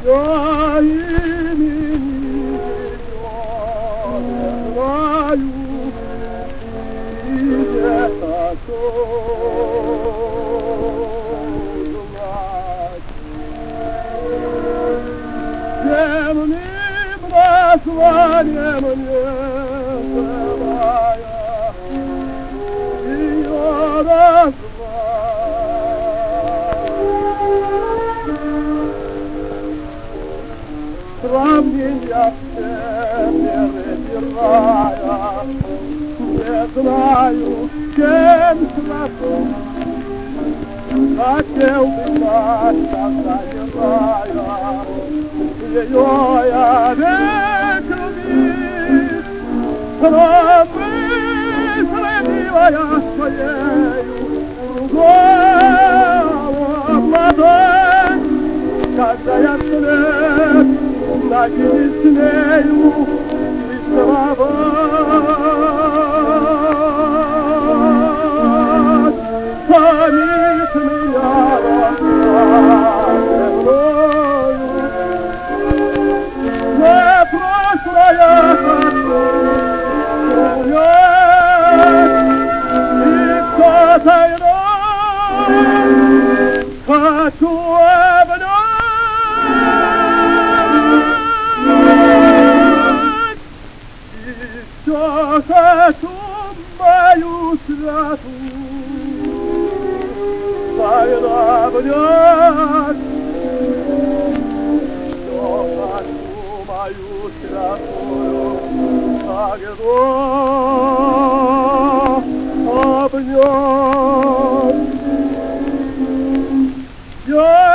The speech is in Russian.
Я имени не знаю, и не хочу знать. Земным названием небесная ее назвать. Сравнения все перебирая, не знаю, чем сразу. Хотел бы знать, когда играя, ее я век любить, но мысль милая своею другого ладонь, когда я след найти смею рисовать. Томит меня рассказанную, не прошлое и кто-то иной хочу обнять. Еще хочу мою святую тайну обнять. Еще хочу мою святую тайну обнять.